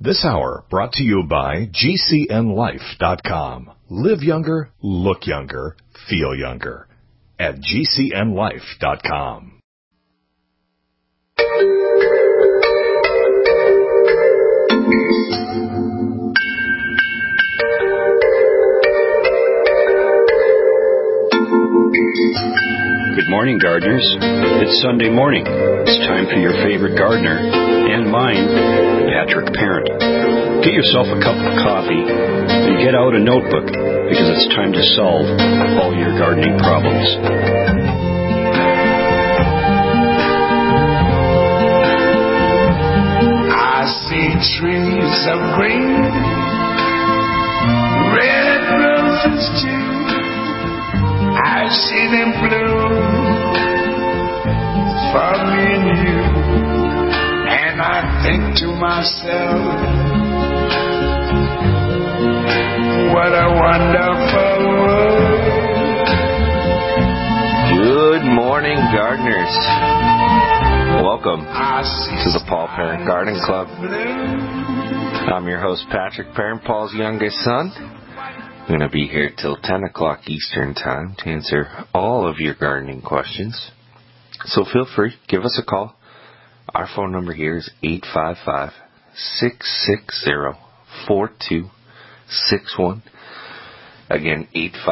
This hour brought to you by GCNLife.com. Live younger, look younger, feel younger at GCNLife.com. Good morning, gardeners. It's Sunday morning. It's time for your favorite gardener, and mine, Patrick Parent. Get yourself a cup of coffee and get out a notebook, because it's time to solve all your gardening problems. I see trees of green, red roses too. I see them bloom for me and you, and I think to myself, what a wonderful world. Good morning, gardeners. Welcome to the Paul Parent Garden Club. I'm your host, Patrick Parent, Paul's youngest son. I'm going to be here till 10 o'clock Eastern Time to answer all of your gardening questions. So feel free, give us a call. Our phone number here is 855-660-4261. Again,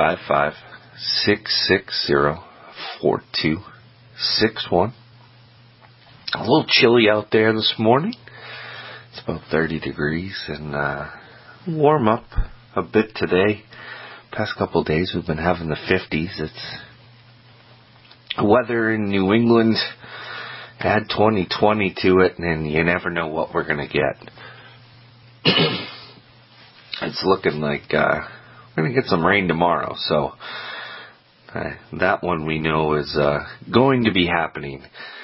855-660-4261. A little chilly out there this morning. It's about 30 degrees and warm up a bit today. Past couple of days we've been having the 50s. It's weather in New England. Add 2020 to it and you never know what we're going to get. It's looking like we're going to get some rain tomorrow. So that one we know is going to be happening.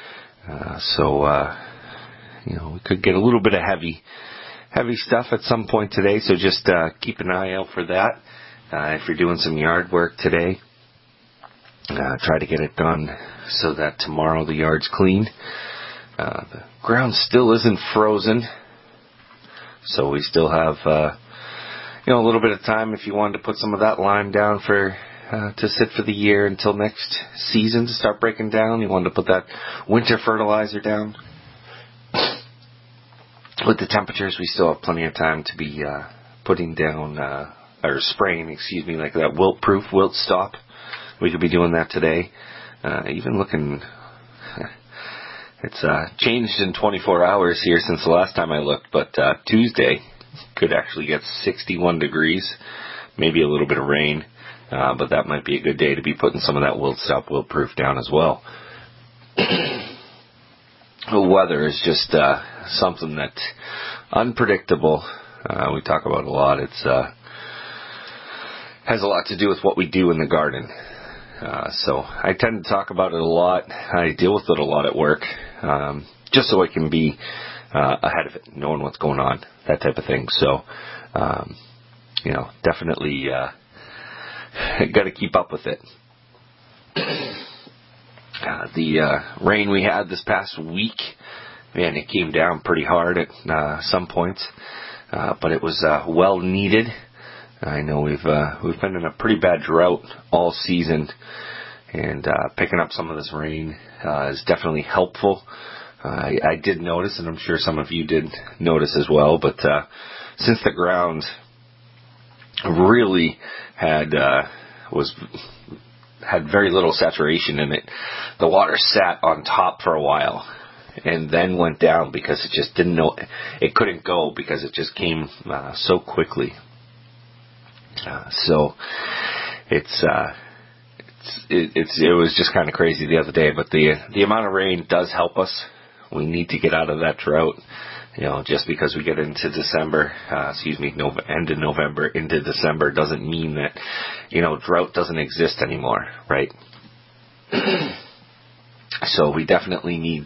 We could get a little bit of heavy stuff at some point today, so just keep an eye out for that. If you're doing some yard work today, try to get it done so that tomorrow the yard's clean. The ground still isn't frozen, so we still have a little bit of time if you wanted to put some of that lime down for to sit for the year until next season to start breaking down. You wanted to put that winter fertilizer down. With the temperatures, we still have plenty of time to be putting down, or spraying, like that wilt-proof, wilt-stop. We could be doing that today. Even looking, it's changed in 24 hours here since the last time I looked, but Tuesday could actually get 61 degrees, maybe a little bit of rain, but that might be a good day to be putting some of that wilt-stop, wilt-proof down as well. The weather is just something that's unpredictable. We talk about a lot. It's has a lot to do with what we do in the garden. So I tend to talk about it a lot. I deal with it a lot at work, just so I can be ahead of it, knowing what's going on, that type of thing. So, definitely got to keep up with it. The rain we had this past week, man, it came down pretty hard at some points, but it was well needed. I know we've been in a pretty bad drought all season, and picking up some of this rain is definitely helpful. I did notice, and I'm sure some of you did notice as well, but since the ground really had very little saturation in it, the water sat on top for a while and then went down because it just didn't know it couldn't go because it just came so quickly. So it was just kind of crazy the other day, but the amount of rain does help us. We need to get out of that drought. Just because we get into December, end of November into December doesn't mean that, drought doesn't exist anymore, right? So we definitely need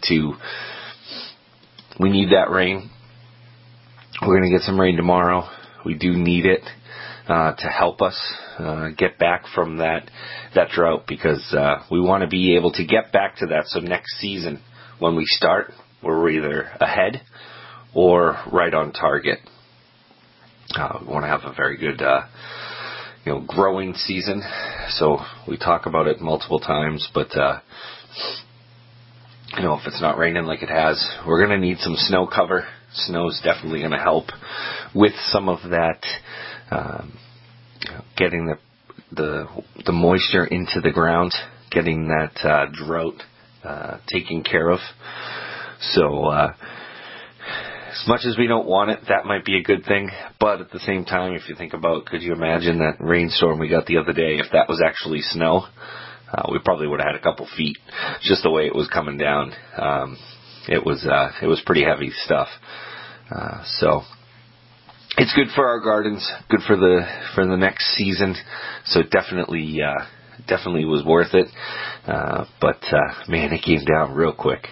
that rain. We're going to get some rain tomorrow. We do need it to help us get back from that drought, because we want to be able to get back to that. So next season, when we start, we're either ahead or right on target. We want to have a very good, growing season. So we talk about it multiple times, but, if it's not raining like it has, we're going to need some snow cover. Snow is definitely going to help with some of that, getting the moisture into the ground, getting that drought taken care of. So as much as we don't want it, that might be a good thing. But at the same time, if you think about, could you imagine that rainstorm we got the other day, if that was actually snow? We probably would have had a couple feet, just the way it was coming down. It was pretty heavy stuff. So it's good for our gardens, good for the next season. So it definitely was worth it. But man, it came down real quick.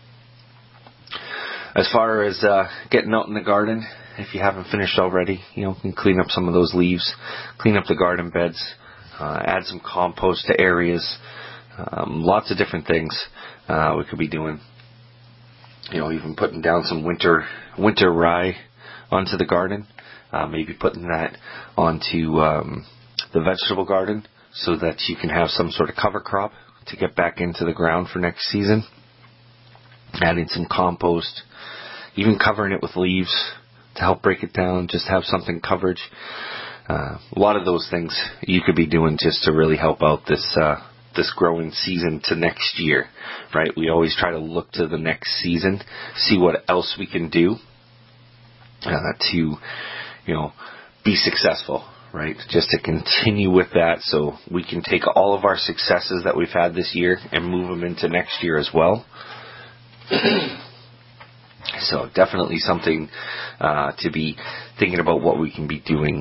As far as getting out in the garden, if you haven't finished already, you can clean up some of those leaves, clean up the garden beds, add some compost to areas, lots of different things we could be doing. Even putting down some winter rye onto the garden, maybe putting that onto the vegetable garden so that you can have some sort of cover crop to get back into the ground for next season. Adding some compost, even covering it with leaves to help break it down, just have something coverage. A lot of those things you could be doing just to really help out this growing season to next year, right? We always try to look to the next season, see what else we can do to, be successful, right? Just to continue with that so we can take all of our successes that we've had this year and move them into next year as well. So definitely something to be thinking about what we can be doing,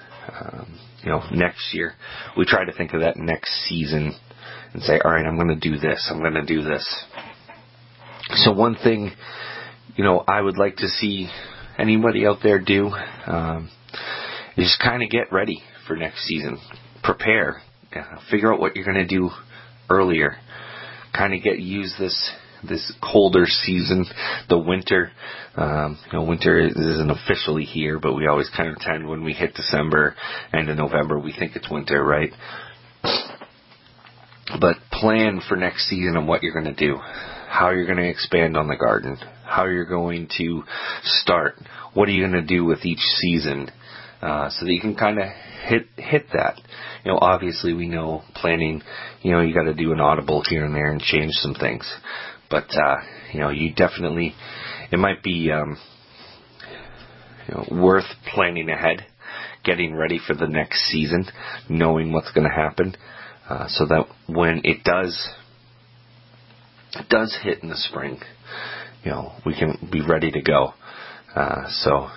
next year. We try to think of that next season and say, all right, I'm going to do this. I'm going to do this. So one thing, I would like to see anybody out there do is just kind of get ready for next season. Prepare. Figure out what you're going to do earlier. Kind of use this colder season, the winter. Winter isn't officially here, but we always kind of tend when we hit December and in November, we think it's winter, right? But plan for next season on what you're going to do, how you're going to expand on the garden, how you're going to start, what are you going to do with each season, so that you can kind of hit that. Obviously we know planning, you got to do an audible here and there and change some things. But, you definitely, it might be, worth planning ahead, getting ready for the next season, knowing what's going to happen, so that when it does hit in the spring, we can be ready to go. So,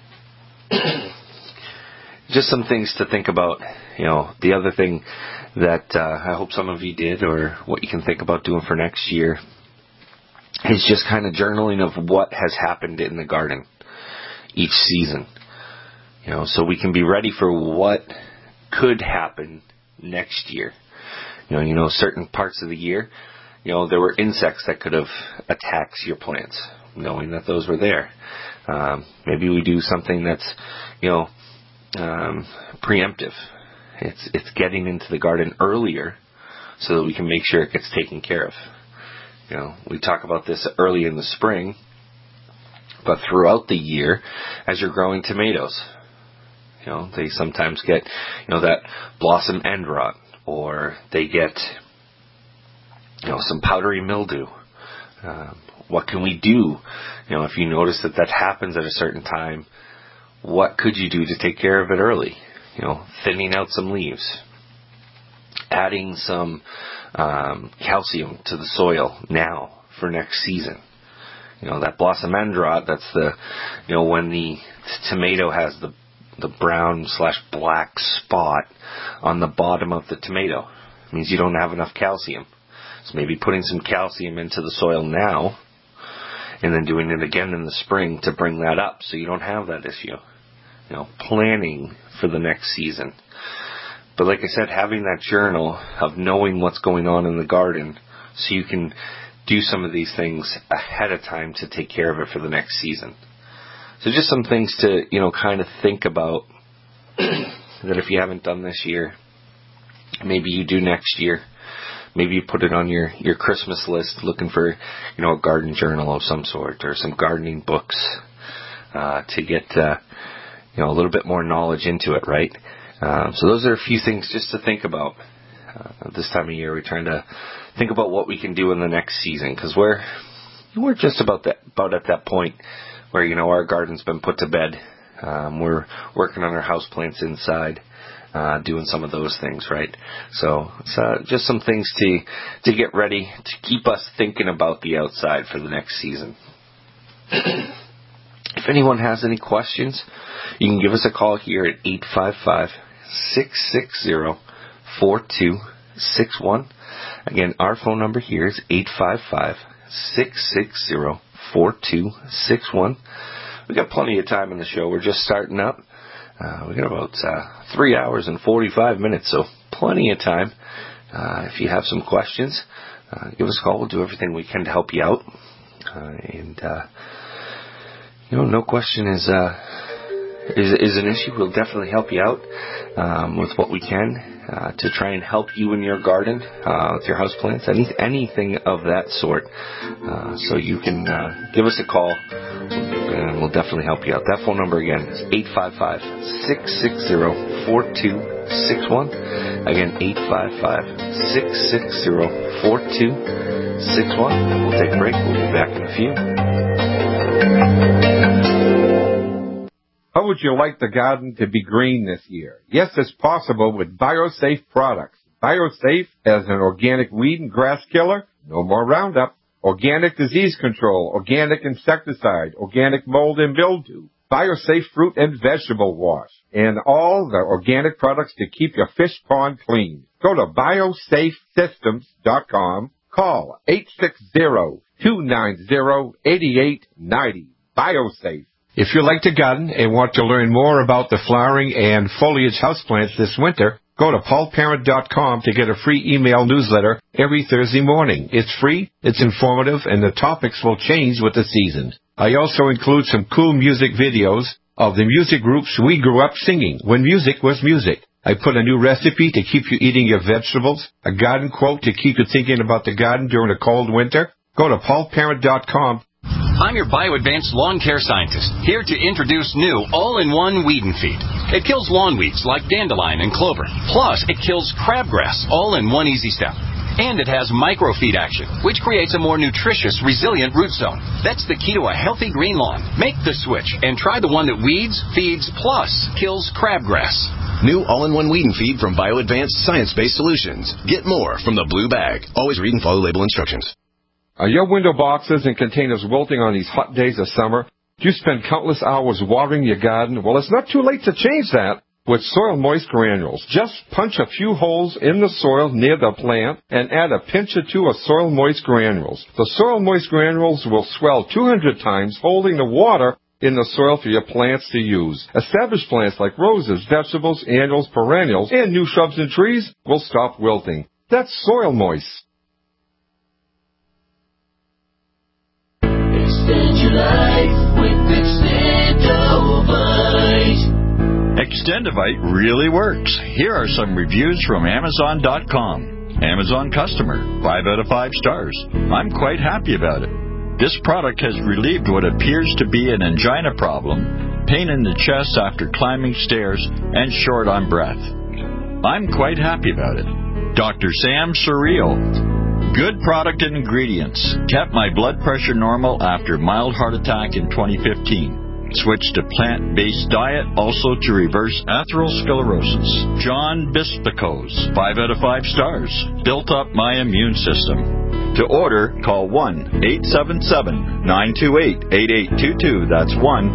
just some things to think about. The other thing that I hope some of you did, or what you can think about doing for next year, is just kind of journaling of what has happened in the garden each season. So we can be ready for what could happen next year. Certain parts of the year, there were insects that could have attacked your plants, knowing that those were there. Maybe we do something that's, preemptive. It's getting into the garden earlier so that we can make sure it gets taken care of. We talk about this early in the spring, but throughout the year, as you're growing tomatoes, they sometimes get, that blossom end rot, or they get, some powdery mildew. What can we do? If you notice that happens at a certain time, what could you do to take care of it early? Thinning out some leaves, adding some calcium to the soil now for next season. That blossom end rot, that's when the tomato has the brown/black spot on the bottom of the tomato. It means you don't have enough calcium. So maybe putting some calcium into the soil now, and then doing it again in the spring to bring that up so you don't have that issue. Planning for the next season. But like I said, having that journal of knowing what's going on in the garden so you can do some of these things ahead of time to take care of it for the next season. So just some things to, kind of think about that if you haven't done this year, maybe you do next year. Maybe you put it on your Christmas list, looking for, a garden journal of some sort or some gardening books to get, a little bit more knowledge into it, right? So those are a few things just to think about. This time of year, we're trying to think about what we can do in the next season, because we're just about at that point where, our garden's been put to bed. We're working on our houseplants inside. Doing some of those things, right? So it's just some things to get ready to keep us thinking about the outside for the next season. If anyone has any questions, you can give us a call here at 855-660-4261. Again, our phone number here is 855-660-4261. We got plenty of time in the show. We're just starting up. We got about 3 hours and 45 minutes, so plenty of time. If you have some questions, give us a call. We'll do everything we can to help you out. No question is an issue. We'll definitely help you out with what we can to try and help you in your garden, with your houseplants, anything of that sort. So you can give us a call, and we'll definitely help you out. That phone number again is 855-660-4261. Again, 855-660-4261. We'll take a break. We'll be back in a few. How would you like the garden to be green this year? Yes, it's possible with BioSafe products. BioSafe as an organic weed and grass killer, no more Roundup, organic disease control, organic insecticide, organic mold and mildew, BioSafe fruit and vegetable wash, and all the organic products to keep your fish pond clean. Go to biosafesystems.com. Call 860-290-8890. BioSafe. If you like to garden and want to learn more about the flowering and foliage houseplants this winter, go to paulparent.com to get a free email newsletter every Thursday morning. It's free, it's informative, and the topics will change with the seasons. I also include some cool music videos of the music groups we grew up singing when music was music. I put a new recipe to keep you eating your vegetables, a garden quote to keep you thinking about the garden during a cold winter. Go to paulparent.com. I'm your BioAdvanced lawn care scientist, here to introduce new all-in-one weed and feed. It kills lawn weeds like dandelion and clover. Plus, it kills crabgrass, all in one easy step. And it has microfeed action, which creates a more nutritious, resilient root zone. That's the key to a healthy green lawn. Make the switch and try the one that weeds, feeds, plus kills crabgrass. New all-in-one weed and feed from BioAdvanced science-based solutions. Get more from the blue bag. Always read and follow label instructions. Are your window boxes and containers wilting on these hot days of summer? Do you spend countless hours watering your garden? Well, it's not too late to change that with Soil Moist Granules. Just punch a few holes in the soil near the plant and add a pinch or two of Soil Moist Granules. The Soil Moist Granules will swell 200 times, holding the water in the soil for your plants to use. Established plants like roses, vegetables, annuals, perennials, and new shrubs and trees will stop wilting. That's Soil Moist. Extend your life with Extendovite. Extendovite really works. Here are some reviews from Amazon.com. Amazon customer, 5 out of 5 stars. I'm quite happy about it. This product has relieved what appears to be an angina problem, pain in the chest after climbing stairs, and short on breath. I'm quite happy about it. Dr. Sam Surreal. Good product and ingredients. Kept my blood pressure normal after mild heart attack in 2015. Switched to plant-based diet, also to reverse atherosclerosis. John Bispicos, 5 out of 5 stars. Built up my immune system. To order, call 1-877-928-8822. That's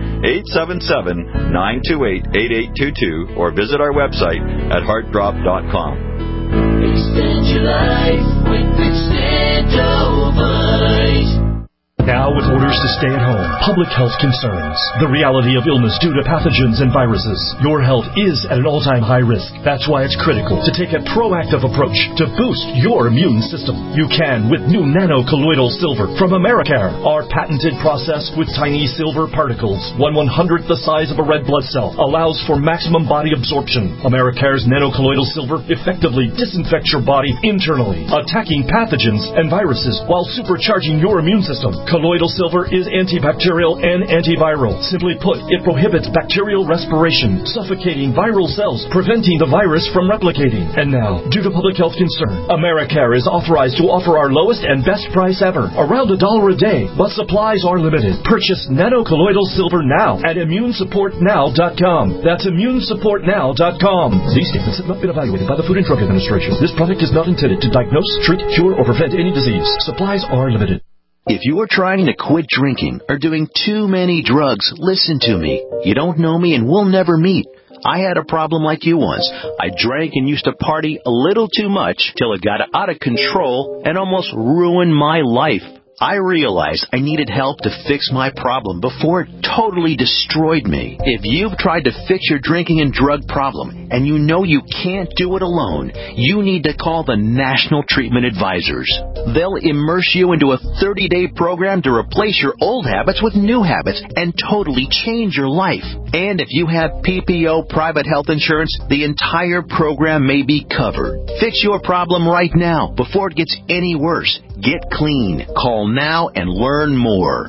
1-877-928-8822. Or visit our website at heartdrop.com. Extend your life with Extendovite. Now with orders to stay at home, public health concerns, the reality of illness due to pathogens and viruses, your health is at an all-time high risk. That's why it's critical to take a proactive approach to boost your immune system. You can with new nano-colloidal silver from Americare. Our patented process with tiny silver particles, 1/100th the size of a red blood cell, allows for maximum body absorption. Americare's nano-colloidal silver effectively disinfects your body internally, attacking pathogens and viruses while supercharging your immune system. Colloidal silver is antibacterial and antiviral. Simply put, it prohibits bacterial respiration, suffocating viral cells, preventing the virus from replicating. And now, due to public health concern, Americare is authorized to offer our lowest and best price ever, around $1 a day, but supplies are limited. Purchase nano-colloidal silver now at immunesupportnow.com. That's immunesupportnow.com. These statements have not been evaluated by the Food and Drug Administration. This product is not intended to diagnose, treat, cure, or prevent any disease. Supplies are limited. If you are trying to quit drinking or doing too many drugs, listen to me. You don't know me and we'll never meet. I had a problem like you once. I drank and used to party a little too much till it got out of control and almost ruined my life. I realized I needed help to fix my problem before it totally destroyed me. If you've tried to fix your drinking and drug problem and you know you can't do it alone, you need to call the National Treatment Advisors. They'll immerse you into a 30-day program to replace your old habits with new habits and totally change your life. And if you have PPO private health insurance, the entire program may be covered. Fix your problem right now before it gets any worse. Get clean. Call now and learn more.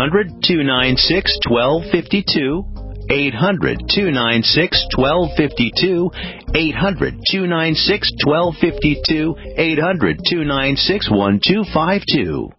800-296-1252. 800-296-1252. 800-296-1252. 800-296-1252.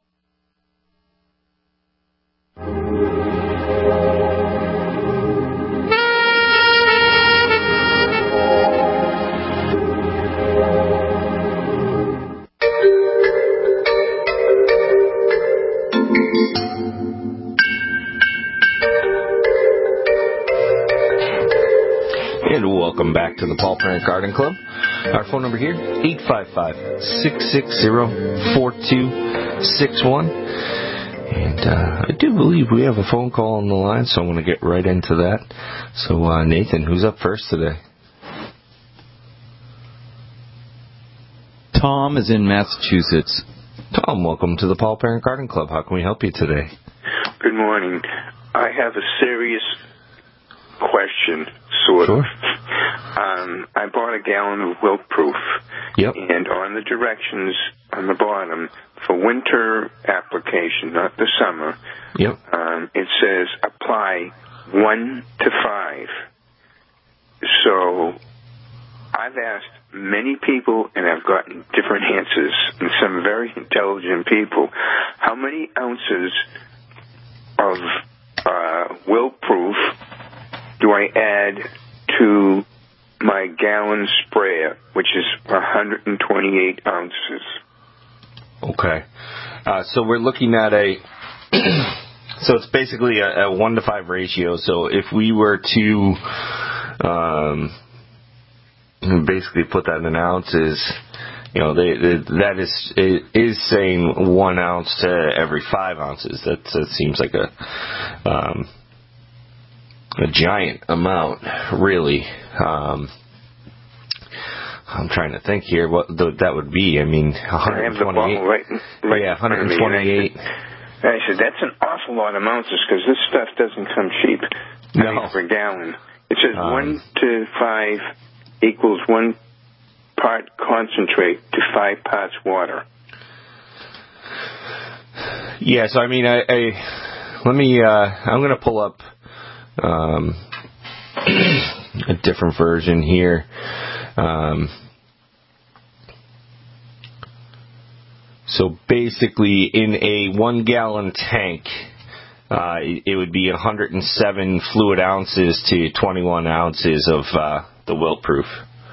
And welcome back to the Paul Parent Garden Club. Our phone number here, 855-660-4261. And I do believe we have a phone call on the line, so I'm going to get right into that. So, Nathan, who's up first today? Tom is in Massachusetts. Tom, welcome to the Paul Parent Garden Club. How can we help you today? Good morning. I have a serious question, sort of. I bought a gallon of Wilt-Proof, and on the directions on the bottom, for winter application, not the summer, it says apply 1 to 5. So I've asked many people, and I've gotten different answers, and some very intelligent people, how many ounces of Wilt-Proof do I add to my gallon sprayer, which is 128 ounces? Okay. So we're looking at so it's basically a 1 to 5 ratio. So if we were to basically put that in ounces, that is saying 1 ounce to every 5 ounces. That seems like a giant amount, really. I'm trying to think here what that would be. I mean, 128. Yeah, 128. I said, that's an awful lot of ounces because this stuff doesn't come cheap. No. Per gallon. It says 1 to 5 equals 1 part concentrate to 5 parts water. Yeah, so I mean, I'm going to pull up a different version here. So basically, in a 1 gallon tank, it would be 107 fluid ounces to 21 ounces of the Wilt-Proof.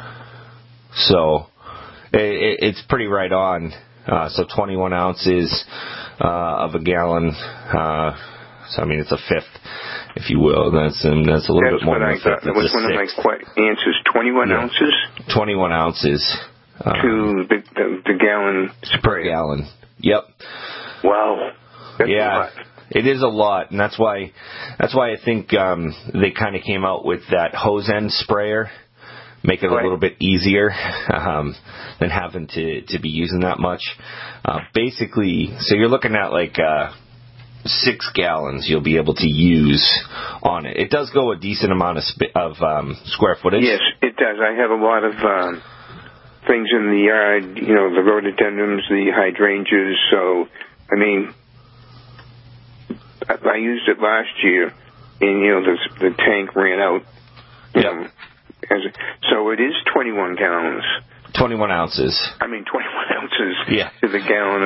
So it's pretty right on. So 21 ounces of a gallon. So I mean, it's a fifth, if you will. That's a little bit more than a fifth. That was one of my answers. 21 ounces? 21 ounces. To the gallon spray. Per gallon. Yep. Wow. That's a lot. It is a lot, and that's why I think they kind of came out with that hose end sprayer, make it a little bit easier than having to be using that much. Basically, so you're looking at like 6 gallons you'll be able to use on it. It does go a decent amount of square footage. Yes, it does. I have a lot of things in the yard, the rhododendrons, the hydrangeas. So, I mean, I used it last year, and, the tank ran out. Yeah. So it is 21 gallons. 21 ounces. I mean, 21 ounces Yeah. to the gallon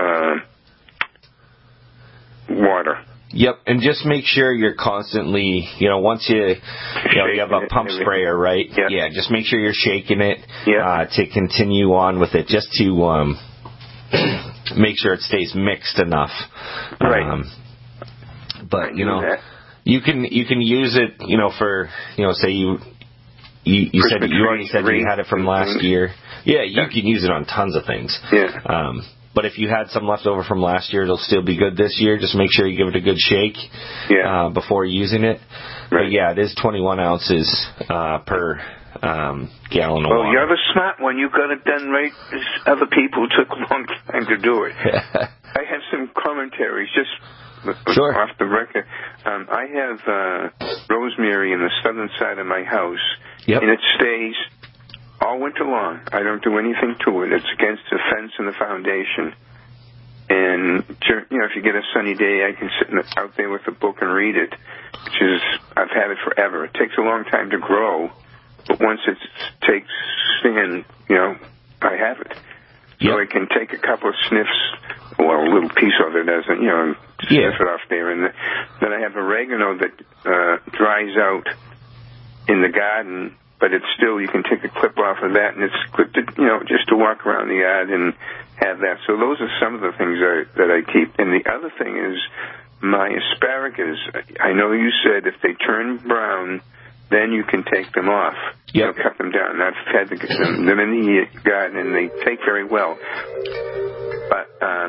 of water. Yep, and just make sure you're constantly, once you have a pump sprayer, right? Yeah. Yeah, just make sure you're shaking it to continue on with it, just to make sure it stays mixed enough. Right. But you can use it, for say you said that you already said you had it from last year. Yeah, you can use it on tons of things. Yeah. But if you had some left over from last year, it'll still be good this year. Just make sure you give it a good shake before using it. Right. But yeah, it is 21 ounces per gallon of water. Well, you're the smart one. You got it done right. Other people took a long time to do it. I have some commentaries just off the record. I have rosemary in the southern side of my house, and it stays all winter long. I don't do anything to it. It's against the fence and the foundation. And, if you get a sunny day, I can sit out there with a book and read it, I've had it forever. It takes a long time to grow, but once it takes in, I have it. So I can take a couple of sniffs, or a little piece of it as sniff it off there. And then I have oregano that dries out in the garden, but it's still, you can take a clip off of that, and it's good to, just to walk around the yard and have that. So those are some of the things that I keep. And the other thing is my asparagus. I know you said if they turn brown, then you can take them off. Yep. Cut them down. I've had them in the garden, and they take very well. But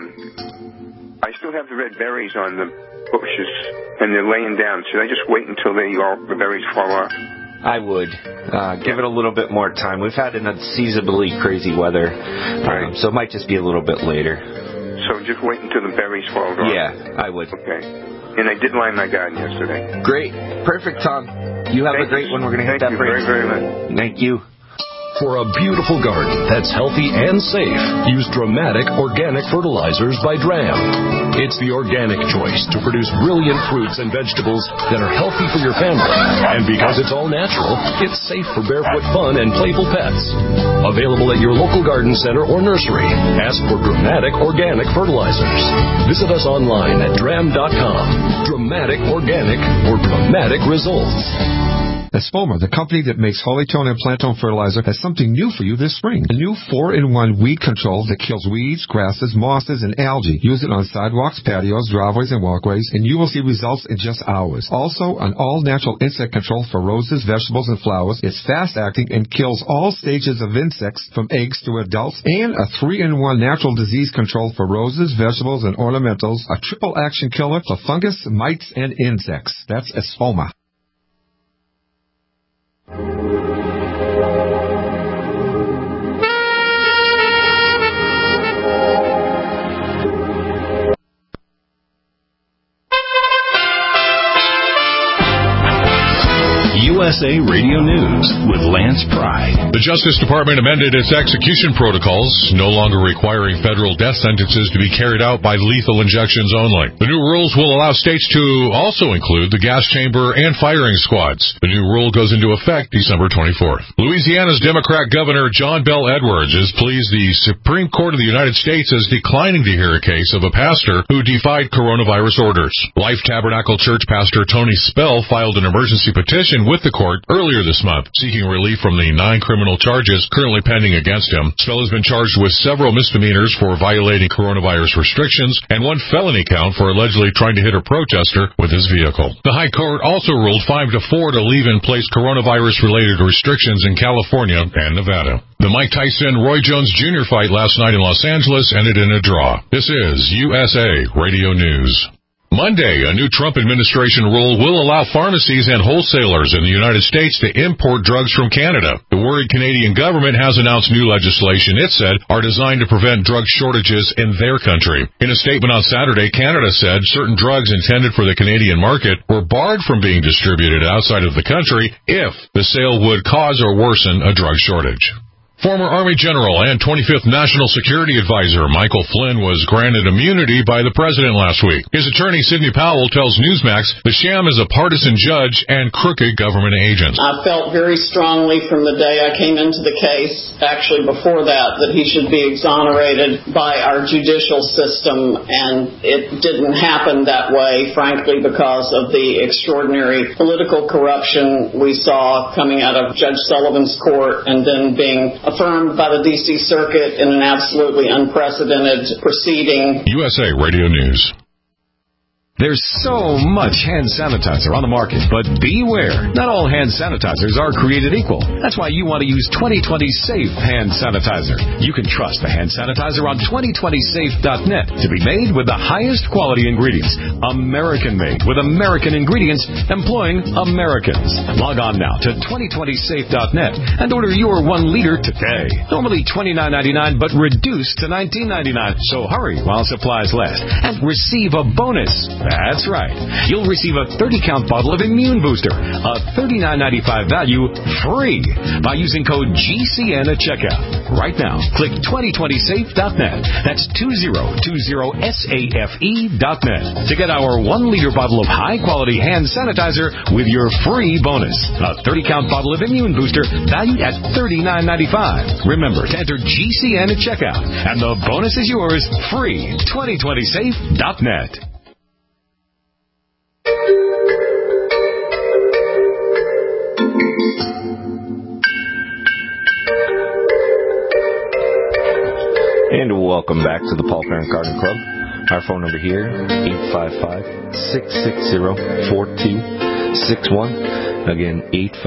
I still have the red berries on the bushes, and they're laying down. Should I just wait until the berries fall off? I would. Give it a little bit more time. We've had an unseasonably crazy weather, so it might just be a little bit later. So just wait until the berries fall off? Yeah, I would. Okay. And I did line my garden yesterday. Great. Perfect, Tom. You have a great one. We're going to hit that break. Thank you very, very much. Thank you. For a beautiful garden that's healthy and safe, use Dramatic Organic Fertilizers by DRAM. It's the organic choice to produce brilliant fruits and vegetables that are healthy for your family. And because it's all natural, it's safe for barefoot fun and playful pets. Available at your local garden center or nursery. Ask for Dramatic Organic Fertilizers. Visit us online at dram.com. Dramatic Organic for dramatic results. Espoma, the company that makes Holytone and Plantone fertilizer, has something new for you this spring. A new 4-in-1 weed control that kills weeds, grasses, mosses, and algae. Use it on sidewalks, patios, driveways, and walkways, and you will see results in just hours. Also, an all-natural insect control for roses, vegetables, and flowers. It's fast-acting and kills all stages of insects from eggs to adults. And a 3-in-1 natural disease control for roses, vegetables, and ornamentals. A triple-action killer for fungus, mites, and insects. That's Espoma. USA Radio News with Lance Pride. The Justice Department amended its execution protocols, no longer requiring federal death sentences to be carried out by lethal injections only. The new rules will allow states to also include the gas chamber and firing squads. The new rule goes into effect December 24th. Louisiana's Democrat Governor John Bel Edwards is pleased the Supreme Court of the United States is declining to hear a case of a pastor who defied coronavirus orders. Life Tabernacle Church pastor Tony Spell filed an emergency petition with left the court earlier this month, seeking relief from the 9 criminal charges currently pending against him. Spell has been charged with several misdemeanors for violating coronavirus restrictions and 1 felony count for allegedly trying to hit a protester with his vehicle. The High Court also ruled 5-4 to leave in place coronavirus-related restrictions in California and Nevada. The Mike Tyson-Roy Jones Jr. fight last night in Los Angeles ended in a draw. This is USA Radio News. Monday, a new Trump administration rule will allow pharmacies and wholesalers in the United States to import drugs from Canada. The worried Canadian government has announced new legislation, it said, are designed to prevent drug shortages in their country. In a statement on Saturday, Canada said certain drugs intended for the Canadian market were barred from being distributed outside of the country if the sale would cause or worsen a drug shortage. Former Army General and 25th National Security Advisor Michael Flynn was granted immunity by the President last week. His attorney, Sidney Powell, tells Newsmax the sham is a partisan judge and crooked government agents. I felt very strongly from the day I came into the case, actually before that he should be exonerated by our judicial system, and it didn't happen that way, frankly, because of the extraordinary political corruption we saw coming out of Judge Sullivan's court and then being affirmed by the D.C. Circuit in an absolutely unprecedented proceeding. USA Radio News. There's so much hand sanitizer on the market, but beware. Not all hand sanitizers are created equal. That's why you want to use 2020 Safe hand sanitizer. You can trust the hand sanitizer on 2020safe.net to be made with the highest quality ingredients. American-made with American ingredients employing Americans. Log on now to 2020safe.net and order your 1 liter today. Normally $29.99, but reduced to $19.99. So hurry while supplies last and receive a bonus. That's right. You'll receive a 30-count bottle of Immune Booster, a $39.95 value, free by using code GCN at checkout. Right now, click 2020safe.net. That's 2020safe.net to get our 1-liter bottle of high-quality hand sanitizer with your free bonus. A 30-count bottle of Immune Booster valued at $39.95. Remember to enter GCN at checkout, and the bonus is yours free. 2020safe.net. And welcome back to the Paul Parent Garden Club. Our phone number here, 855-660-4261. Again,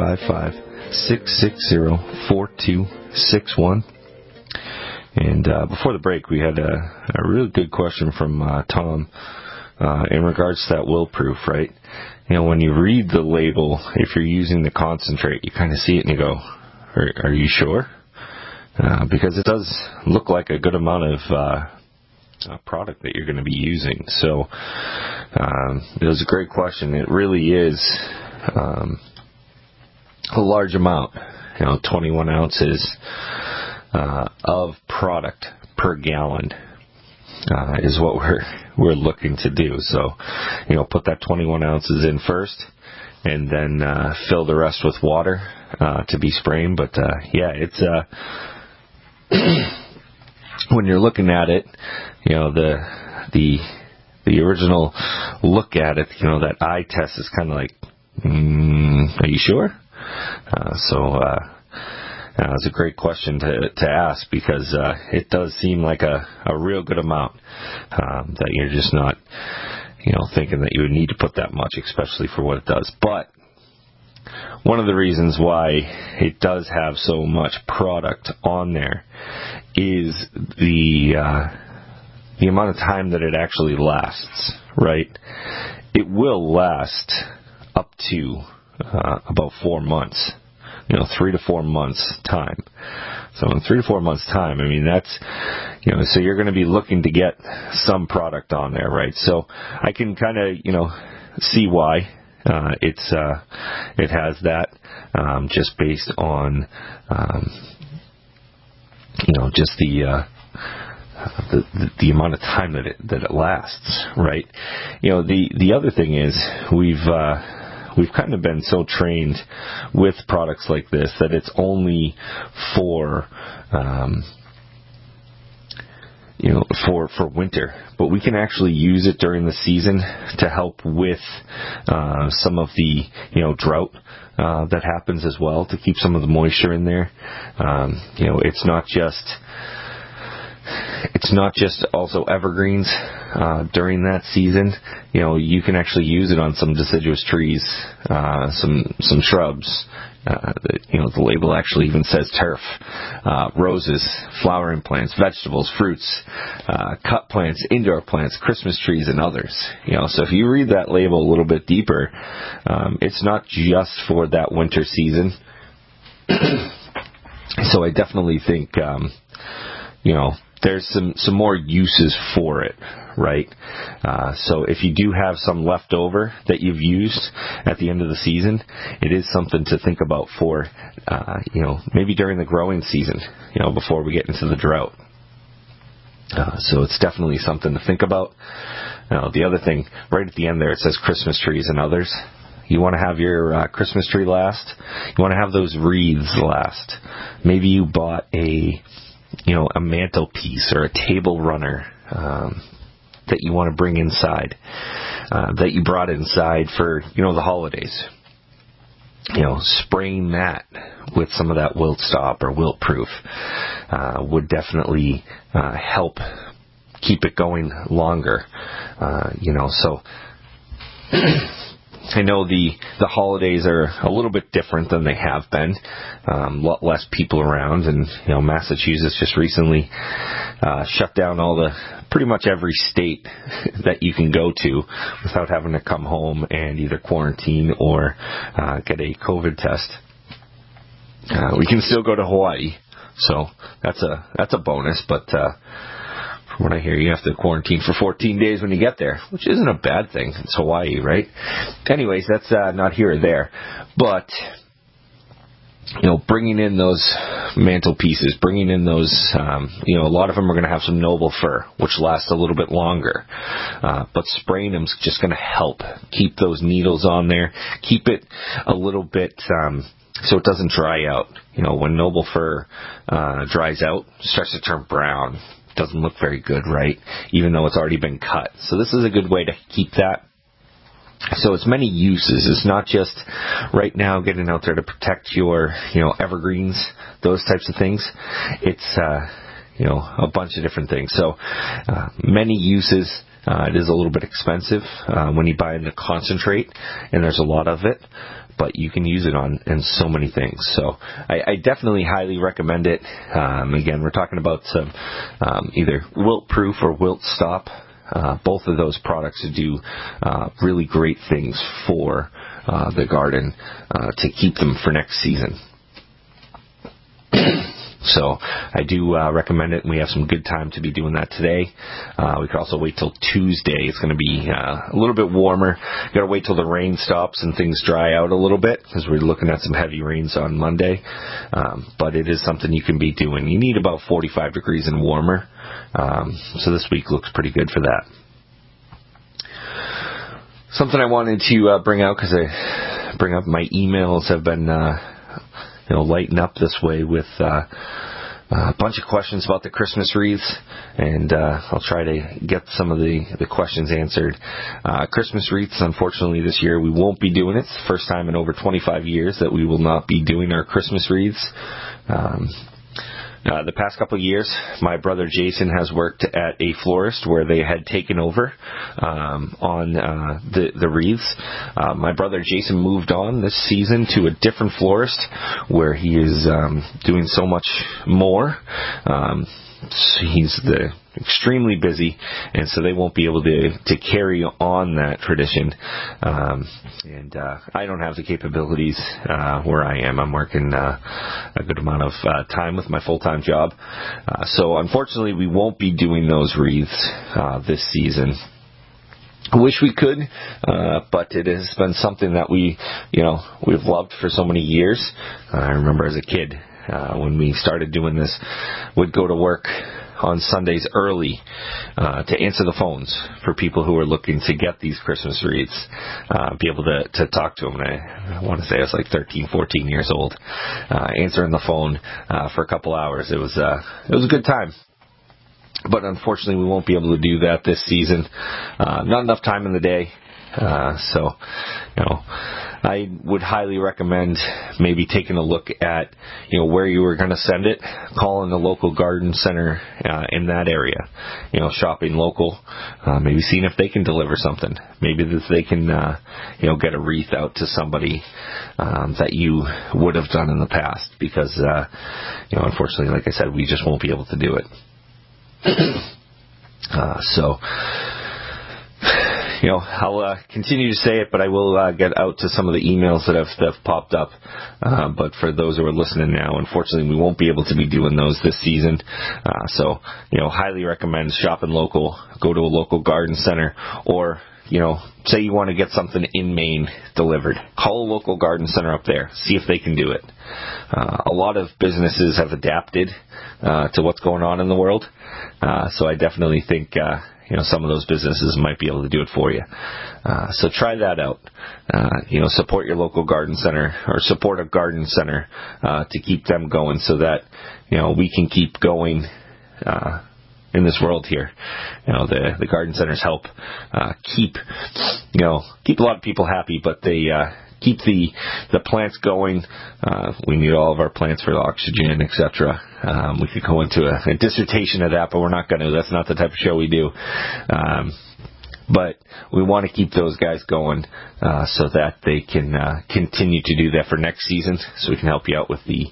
855-660-4261. And before the break, we had a really good question from Tom in regards to that will proof, right? You know, when you read the label, if you're using the concentrate, you kind of see it and you go, are you sure? Because it does look like a good amount of product that you're going to be using. So it was a great question. It really is a large amount, 21 ounces of product per gallon is what we're looking to do. So, put that 21 ounces in first, and then fill the rest with water to be spraying. But it's when you're looking at it, the original look at it, that eye test is kind of like, are you sure? It's a great question to ask, because it does seem like a real good amount that you're just not, thinking that you would need to put that much, especially for what it does. But one of the reasons why it does have so much product on there is the amount of time that it actually lasts, right? It will last up to about 4 months. 3 to 4 months time. So in 3 to 4 months time, that's, so you're going to be looking to get some product on there, right? So I can kind of, see why it has that, just based on, just the amount of time that it lasts, right? The other thing is we've kind of been so trained with products like this that it's only for, for winter, but we can actually use it during the season to help with some of the drought that happens as well, to keep some of the moisture in there. It's not just also evergreens during that season. You can actually use it on some deciduous trees, some shrubs. The label actually even says turf, roses, flowering plants, vegetables, fruits, cut plants, indoor plants, Christmas trees, and others. So if you read that label a little bit deeper, it's not just for that winter season. So I definitely think, there's some more uses for it, right? So if you do have some left over that you've used at the end of the season, it is something to think about for, maybe during the growing season, before we get into the drought. So it's definitely something to think about. The other thing, right at the end there, it says Christmas trees and others. You want to have your Christmas tree last. You want to have those wreaths last. Maybe you bought a mantelpiece or a table runner that you want to bring inside, that you brought inside for, the holidays. Spraying that with some of that wilt stop or wilt proof would definitely help keep it going longer. So I know the holidays are a little bit different than they have been. A lot less people around, and Massachusetts just recently shut down pretty much every state that you can go to without having to come home and either quarantine or get a COVID test. We can still go to Hawaii, so that's a bonus, but from what I hear, you have to quarantine for 14 days when you get there, which isn't a bad thing. It's Hawaii, right? Anyways, that's not here or there. But, bringing in those mantelpieces, bringing in those, a lot of them are going to have some noble fir, which lasts a little bit longer. But spraying them is just going to help keep those needles on there, keep it a little bit so it doesn't dry out. When noble fir dries out, it starts to turn brown. Doesn't look very good, right? Even though it's already been cut. So this is a good way to keep that. So it's many uses. It's not just right now getting out there to protect your, evergreens, those types of things. It's, a bunch of different things. So many uses. It is a little bit expensive when you buy in the concentrate, and there's a lot of it. But you can use it in so many things. So I definitely highly recommend it. Again, we're talking about some either wilt proof or wilt stop. Both of those products do really great things for the garden to keep them for next season. So I do recommend it, and we have some good time to be doing that today. We could also wait till Tuesday. It's going to be a little bit warmer. Got to wait till the rain stops and things dry out a little bit, because we're looking at some heavy rains on Monday. But it is something you can be doing. You need about 45 degrees and warmer. So this week looks pretty good for that. Something I wanted to bring out, because I bring up my emails have been lighten up this way with a bunch of questions about the Christmas wreaths, and I'll try to get some of the questions answered. Christmas wreaths, unfortunately, this year we won't be doing it. It's the first time in over 25 years that we will not be doing our Christmas wreaths. The past couple of years, my brother Jason has worked at a florist where they had taken over on the wreaths. My brother Jason moved on this season to a different florist where he is doing so much more. He's extremely busy, and so they won't be able to carry on that tradition. And I don't have the capabilities where I am. I'm working a good amount of time with my full-time job. So unfortunately, we won't be doing those wreaths this season. I wish we could, but it has been something that we've loved for so many years. I remember as a kid, when we started doing this, would go to work on Sundays early to answer the phones for people who were looking to get these Christmas wreaths, be able to talk to them. And I want to say I was like 13, 14 years old, answering the phone for a couple hours. It was a good time. But unfortunately, we won't be able to do that this season. Not enough time in the day. So, I would highly recommend maybe taking a look at, where you were going to send it, calling the local garden center in that area, shopping local, maybe seeing if they can deliver something. Maybe that they can, get a wreath out to somebody that you would have done in the past because, unfortunately, like I said, we just won't be able to do it. I'll continue to say it, but I will get out to some of the emails that have popped up. But for those who are listening now, unfortunately, we won't be able to be doing those this season. So, highly recommend shopping local, go to a local garden center, or, say you want to get something in Maine delivered. Call a local garden center up there, see if they can do it. A lot of businesses have adapted to what's going on in the world. So I definitely think some of those businesses might be able to do it for you. So try that out. Support your local garden center or support a garden center to keep them going so that, we can keep going in this world here. The garden centers help keep a lot of people happy, but they keep the plants going. We need all of our plants for oxygen, etc. We could go into a dissertation of that, but we're not going to. That's not the type of show we do. But we want to keep those guys going so that they can continue to do that for next season. So we can help you out with the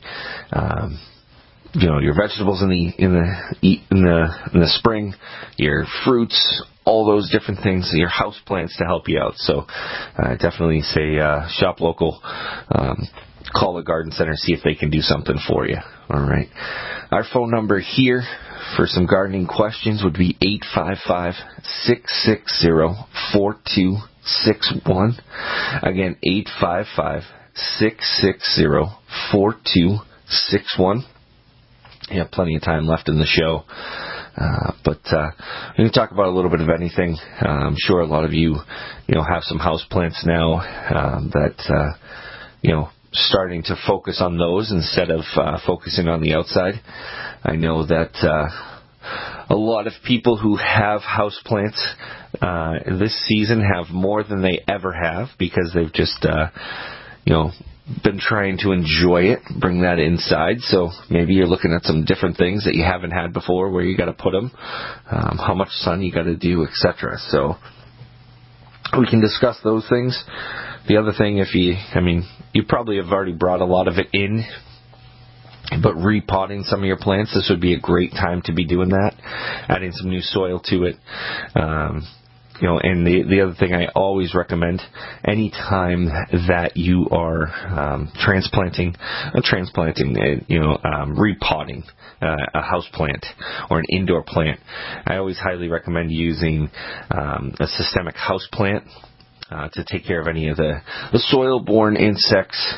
your vegetables in the spring, your fruits, all those different things, your house plants to help you out. So definitely say shop local, call the garden center, see if they can do something for you. All right. Our phone number here for some gardening questions would be 855-660-4261. Again, 855-660-4261. You have plenty of time left in the show. But we can talk about a little bit of anything. I'm sure a lot of you, have some house plants now that, starting to focus on those instead of focusing on the outside. I know that a lot of people who have house plants this season have more than they ever have because they've just, been trying to enjoy it, bring that inside. So maybe you're looking at some different things that you haven't had before, where you got to put them, how much sun you got to do, etc. So we can discuss those things. The other thing, you probably have already brought a lot of it in, but repotting some of your plants, this would be a great time to be doing that, adding some new soil to it. And the other thing I always recommend, anytime that you are repotting a house plant or an indoor plant, I always highly recommend using a systemic house plant to take care of any of the soil-borne insects,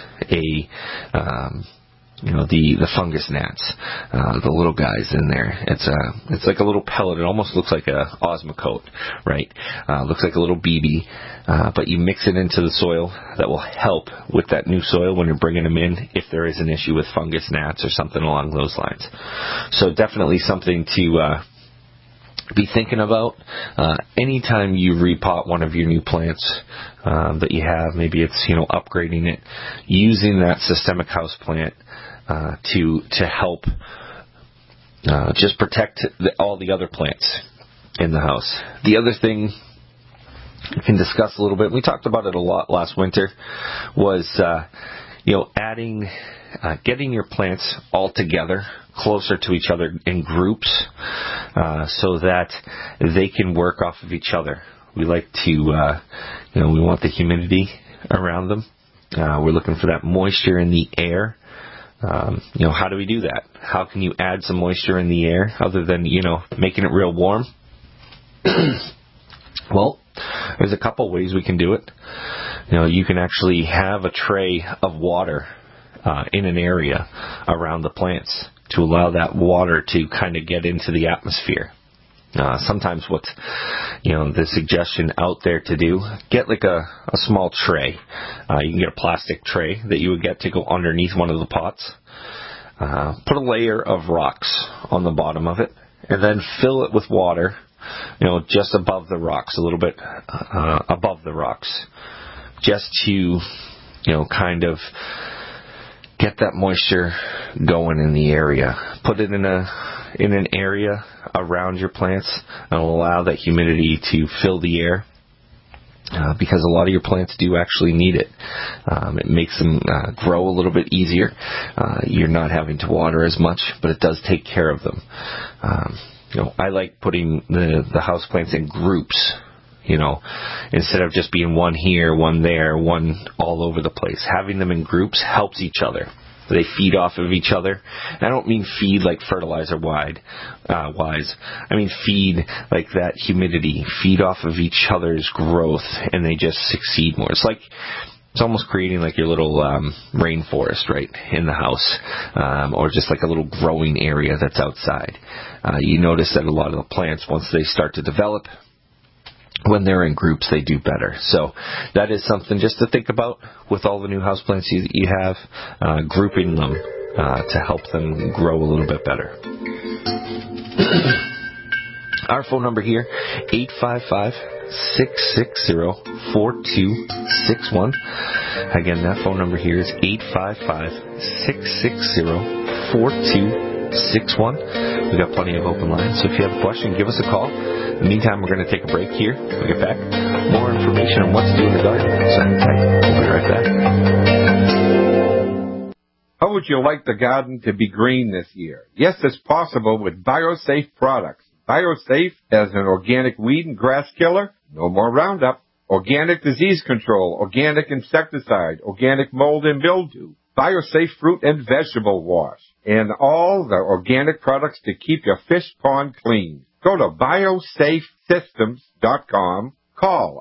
the fungus gnats, the little guys in there. It's like a little pellet. It almost looks like a Osmocote, right? Looks like a little BB, but you mix it into the soil. That will help with that new soil when you're bringing them in if there is an issue with fungus gnats or something along those lines. So definitely something to be thinking about. Anytime you repot one of your new plants that you have, maybe it's upgrading it, using that systemic house plant to help just protect all the other plants in the house. The other thing we can discuss a little bit, we talked about it a lot last winter, was getting your plants all together, closer to each other in groups, so that they can work off of each other. We like to, we want the humidity around them. We're looking for that moisture in the air. How do we do that? How can you add some moisture in the air other than, making it real warm? Well, there's a couple ways we can do it. You can actually have a tray of water in an area around the plants to allow that water to kind of get into the atmosphere. Sometimes what's, the suggestion out there to do, get like a small tray. You can get a plastic tray that you would get to go underneath one of the pots. Put a layer of rocks on the bottom of it. and then fill it with water, just above the rocks, a little bit above the rocks, just to, kind of get that moisture going in the area. Put it in an area around your plants and allow that humidity to fill the air. Because a lot of your plants do actually need it. It makes them grow a little bit easier. You're not having to water as much, but it does take care of them. I like putting the houseplants in groups, instead of just being one here, one there, one all over the place. Having them in groups helps each other. They feed off of each other. And I don't mean feed like fertilizer wise. I mean feed like that humidity. Feed off of each other's growth, and they just succeed more. It's almost creating like your little rainforest, right, in the house, or just like a little growing area that's outside. You notice that a lot of the plants, once they start to develop, when they're in groups, they do better. So that is something just to think about with all the new houseplants you have, grouping them to help them grow a little bit better. Our phone number here, 855-660-4261. Again, that phone number here is 855-660-4261. We've got plenty of open lines, so if you have a question, give us a call. In the meantime, we're going to take a break here. We'll get back. More information on what to do in the garden. So we'll be right back. How would you like the garden to be green this year? Yes, it's possible with BioSafe products. BioSafe has an organic weed and grass killer, no more Roundup, organic disease control, organic insecticide, organic mold and mildew, BioSafe fruit and vegetable wash, and all the organic products to keep your fish pond clean. Go to biosafesystems.com. Call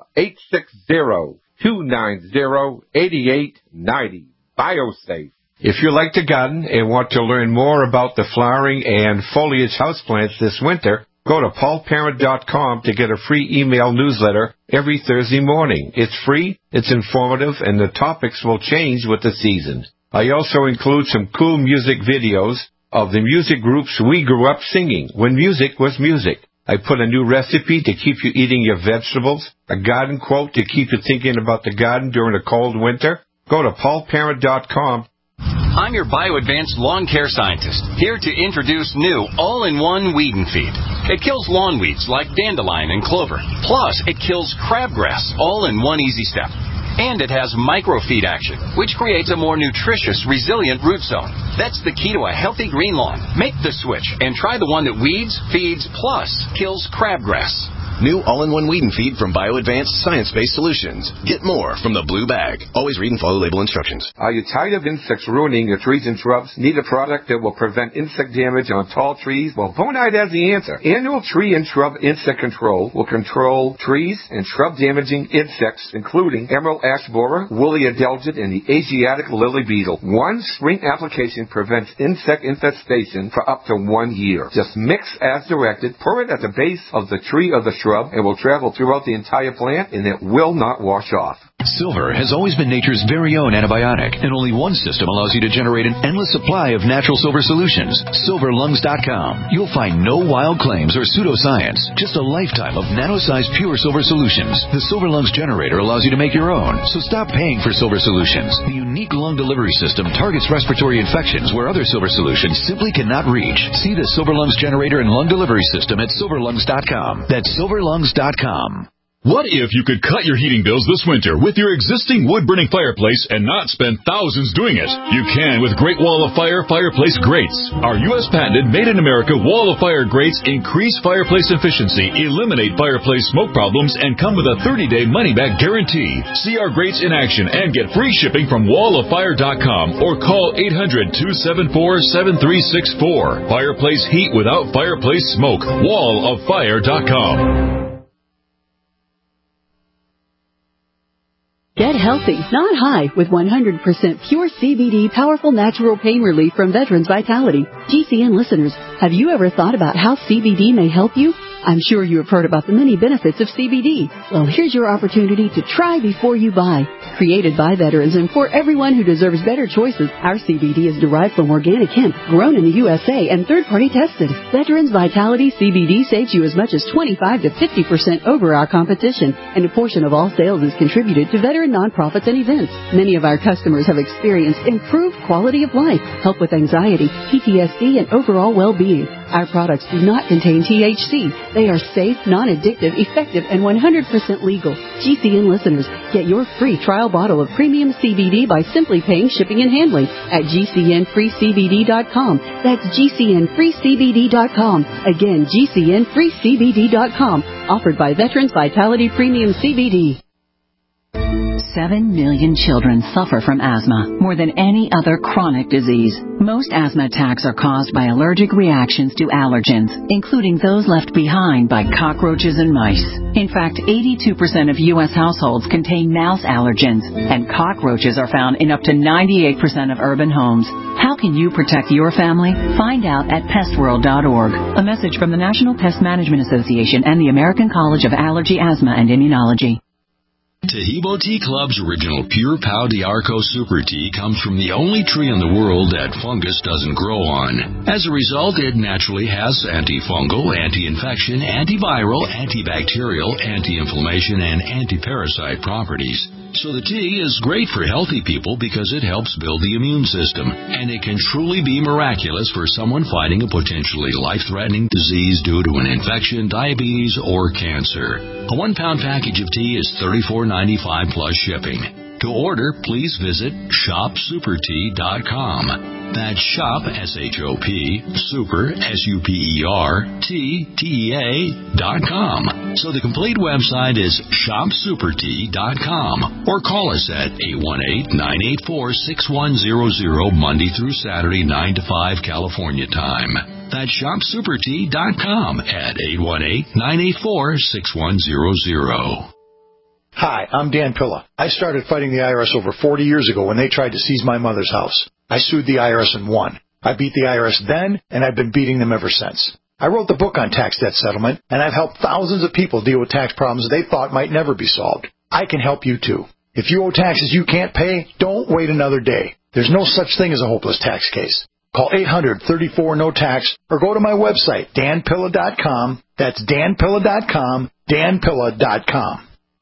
860-290-8890. BioSafe. If you like to garden and want to learn more about the flowering and foliage houseplants this winter, go to paulparent.com to get a free email newsletter every Thursday morning. It's free, it's informative, and the topics will change with the seasons. I also include some cool music videos of the music groups we grew up singing when music was music. I put a new recipe to keep you eating your vegetables, a garden quote to keep you thinking about the garden during a cold winter. Go to paulparent.com. I'm your BioAdvanced lawn care scientist, here to introduce new all-in-one weed and feed. It kills lawn weeds like dandelion and clover. Plus, it kills crabgrass, all in one easy step. And it has microfeed action, which creates a more nutritious, resilient root zone. That's the key to a healthy green lawn. Make the switch and try the one that weeds, feeds, plus kills crabgrass. New all-in-one weed and feed from BioAdvanced Science-Based Solutions. Get more from the blue bag. Always read and follow label instructions. Are you tired of insects ruining your trees and shrubs? Need a product that will prevent insect damage on tall trees? Well, Bonide has the answer. Annual Tree and Shrub Insect Control will control trees and shrub-damaging insects, including emerald ash borer, woolly adelgid, and the Asiatic lily beetle. One spring application prevents insect infestation for up to 1 year. Just mix as directed, pour it at the base of the tree or the shrub, and will travel throughout the entire plant, and it will not wash off. Silver has always been nature's very own antibiotic, and only one system allows you to generate an endless supply of natural silver solutions. SilverLungs.com. You'll find no wild claims or pseudoscience, just a lifetime of nano-sized pure silver solutions. The Silver Lungs generator allows you to make your own, so stop paying for silver solutions. The unique lung delivery system targets respiratory infections where other silver solutions simply cannot reach. See the Silver Lungs generator and lung delivery system at SilverLungs.com. That's SilverLungs.com. What if you could cut your heating bills this winter with your existing wood-burning fireplace and not spend thousands doing it? You can with Great Wall of Fire fireplace grates. Our U.S. patented Made in America Wall of Fire grates increase fireplace efficiency, eliminate fireplace smoke problems, and come with a 30-day money-back guarantee. See our grates in action and get free shipping from walloffire.com or call 800-274-7364. Fireplace heat without fireplace smoke. walloffire.com. Get healthy, not high, with 100% pure CBD powerful natural pain relief from Veterans Vitality. GCN listeners, have you ever thought about how CBD may help you? I'm sure you have heard about the many benefits of CBD. Well, here's your opportunity to try before you buy. Created by veterans and for everyone who deserves better choices, our CBD is derived from organic hemp, grown in the USA and third-party tested. Veterans Vitality CBD saves you as much as 25 to 50% over our competition, and a portion of all sales is contributed to veteran nonprofits and events. Many of our customers have experienced improved quality of life, help with anxiety, PTSD, and overall well-being. Our products do not contain THC. They are safe, non-addictive, effective, and 100% legal. GCN listeners, get your free trial bottle of premium CBD by simply paying shipping and handling at GCNFreeCBD.com. That's GCNFreeCBD.com. Again, GCNFreeCBD.com. Offered by Veterans Vitality Premium CBD. 7 million children suffer from asthma, more than any other chronic disease. Most asthma attacks are caused by allergic reactions to allergens, including those left behind by cockroaches and mice. In fact, 82% of U.S. households contain mouse allergens, and cockroaches are found in up to 98% of urban homes. How can you protect your family? Find out at pestworld.org. A message from the National Pest Management Association and the American College of Allergy, Asthma, and Immunology. Tahibo Tea Club's original Pure Pau d'Arco Super Tea comes from the only tree in the world that fungus doesn't grow on. As a result, it naturally has antifungal, anti-infection, antiviral, antibacterial, anti-inflammation, and anti-parasite properties. So the tea is great for healthy people because it helps build the immune system, and it can truly be miraculous for someone fighting a potentially life-threatening disease due to an infection, diabetes, or cancer. A 1-pound package of tea is $34.95 plus shipping. To order, please visit shopsupertea.com. That's shop, S-H-O-P, super, S-U-P-E-R, T-T-E-A.com. So the complete website is shopsupertea.com, or call us at 818-984-6100 Monday through Saturday, 9 to 5 California time. That's shopsupertea.com at 818-984-6100. Hi, I'm Dan Pilla. I started fighting the IRS over 40 years ago when they tried to seize my mother's house. I sued the IRS and won. I beat the IRS then, and I've been beating them ever since. I wrote the book on tax debt settlement, and I've helped thousands of people deal with tax problems they thought might never be solved. I can help you too. If you owe taxes you can't pay, don't wait another day. There's no such thing as a hopeless tax case. Call 800-34-NO-TAX or go to my website, danpilla.com. That's danpilla.com, danpilla.com.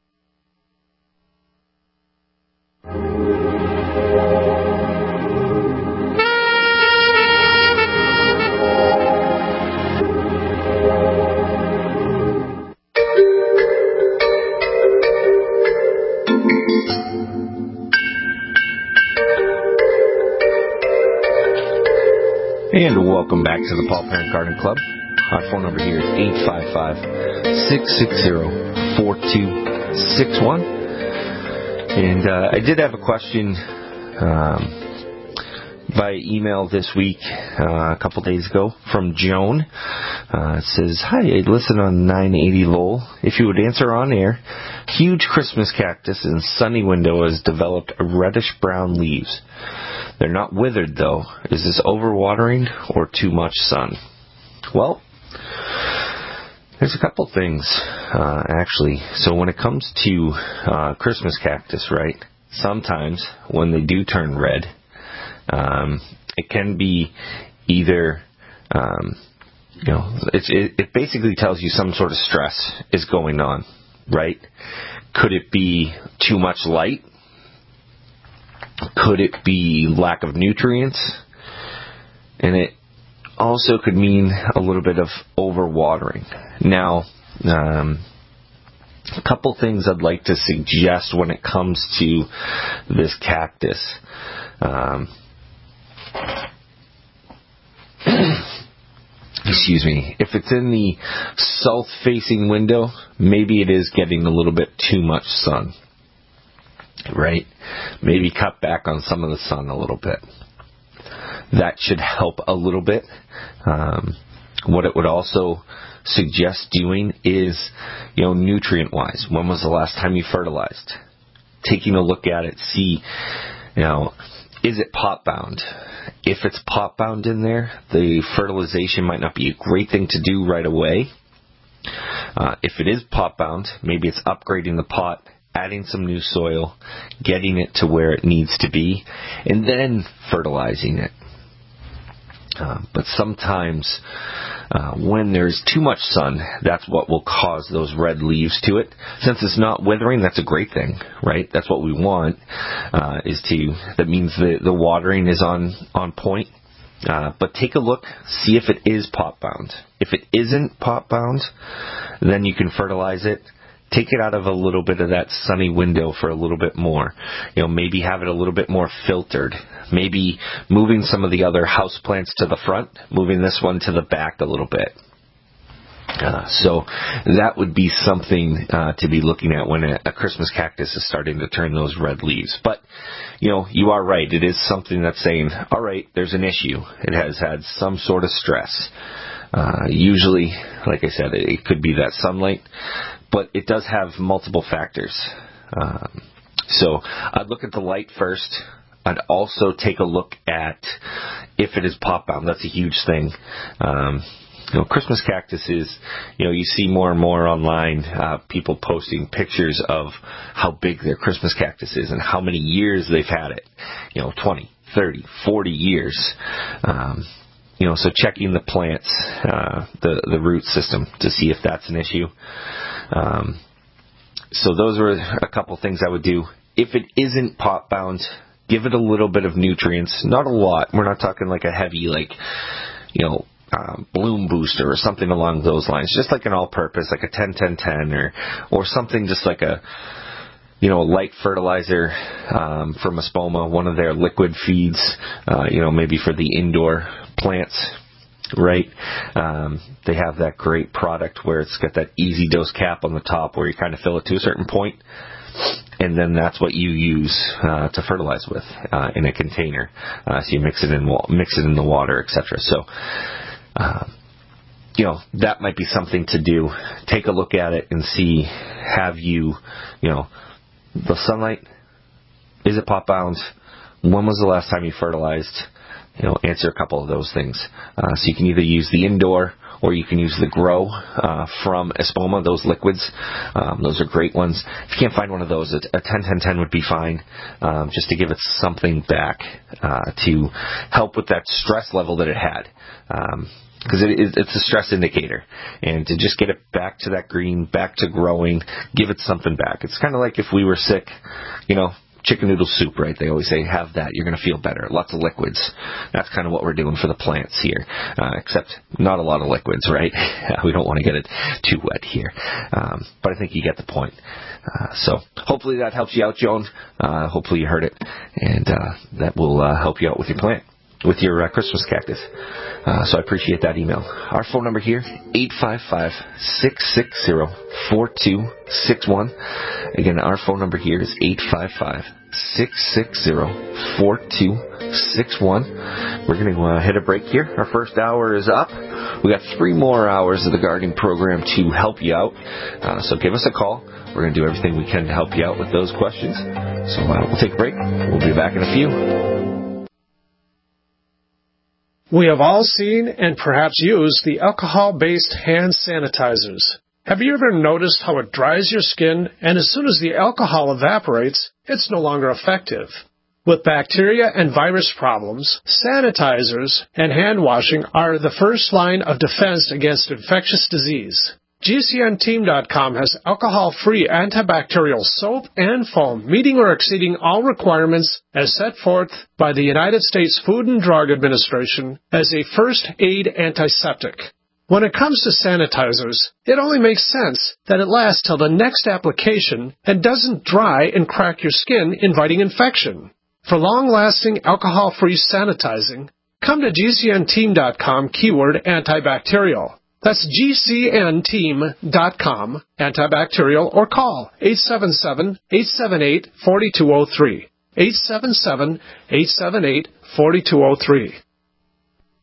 And welcome back to the Paul Parent Garden Club. Our phone number here is 855-660-4261. And I did have a question by email this week, a couple days ago, from Joan. It says, "Hi, I listen on 980 Lowell. If you would answer on air, huge Christmas cactus in sunny window has developed reddish-brown leaves. They're not withered, though. Is this overwatering or too much sun?" Well, there's a couple things, actually. So when it comes to Christmas cactus, right, sometimes when they do turn red, it can be either, it basically tells you some sort of stress is going on, right? Could it be too much light? Could it be lack of nutrients? And it also could mean a little bit of overwatering. Now, a couple things I'd like to suggest when it comes to this cactus. Excuse me. If it's in the south-facing window, maybe it is getting a little bit too much sun. Right? Maybe cut back on some of the sun a little bit. That should help a little bit. What it would also suggest doing is, nutrient-wise. When was the last time you fertilized? Taking a look at it, see, is it pot-bound? If it's pot-bound in there, the fertilization might not be a great thing to do right away. If it is pot-bound, maybe it's upgrading the pot adding some new soil, getting it to where it needs to be, and then fertilizing it. But sometimes when there's too much sun, that's what will cause those red leaves to it. Since it's not withering, that's a great thing, right? That's what we want. That means the watering is on point. But take a look, see if it is pot bound. If it isn't pot bound, then you can fertilize it. Take it out of a little bit of that sunny window for a little bit more. Maybe have it a little bit more filtered. Maybe moving some of the other house plants to the front, moving this one to the back a little bit. So that would be something to be looking at when a Christmas cactus is starting to turn those red leaves. But, you are right. It is something that's saying, all right, there's an issue. It has had some sort of stress. Usually, like I said, it could be that sunlight, but it does have multiple factors. So I'd look at the light first. I'd also take a look at if it is pot bound. That's a huge thing. Christmas cactuses, you see more and more online, people posting pictures of how big their Christmas cactus is and how many years they've had it. 20, 30, 40 years. So checking the plants, the root system to see if that's an issue. So those are a couple things I would do. If it isn't pot bound, give it a little bit of nutrients, not a lot. We're not talking like a heavy, bloom booster or something along those lines. Just like an all-purpose, like a 10-10-10 or something just like a, light fertilizer from Espoma, one of their liquid feeds, maybe for the indoor plants, right? They have that great product where it's got that easy dose cap on the top where you kind of fill it to a certain point. And then that's what you use to fertilize with in a container. So you mix it in the water, etc. So, that might be something to do. Take a look at it and see, have you, the sunlight, is it pot bound? When was the last time you fertilized? Answer a couple of those things. So you can either use the indoor or you can use the grow from Espoma, those liquids. Those are great ones. If you can't find one of those, a 10-10-10 would be fine, just to give it something back to help with that stress level that it had. Because it's a stress indicator. And to just get it back to that green, back to growing, give it something back. It's kind of like if we were sick, chicken noodle soup, right? They always say, have that. You're going to feel better. Lots of liquids. That's kind of what we're doing for the plants here. Except not a lot of liquids, right? We don't want to get it too wet here. But I think you get the point. So hopefully that helps you out, Joan. Hopefully you heard it. And that will help you out with your plant, with your Christmas cactus. So I appreciate that email. Our phone number here, 855-660-4261. Again, our phone number here is 855-660-4261. We're going to hit a break here. Our first hour is up. We got 3 more hours of the gardening program to help you out. So give us a call. We're going to do everything we can to help you out with those questions. So we'll take a break. We'll be back in a few. We have all seen and perhaps used the alcohol-based hand sanitizers. Have you ever noticed how it dries your skin, and as soon as the alcohol evaporates, it's no longer effective? With bacteria and virus problems, sanitizers and hand washing are the first line of defense against infectious disease. GCNteam.com has alcohol-free antibacterial soap and foam meeting or exceeding all requirements as set forth by the United States Food and Drug Administration as a first aid antiseptic. When it comes to sanitizers, it only makes sense that it lasts till the next application and doesn't dry and crack your skin, inviting infection. For long-lasting alcohol-free sanitizing, come to GCNteam.com keyword antibacterial. That's GCNteam.com, antibacterial, or call 877-878-4203. 877-878-4203.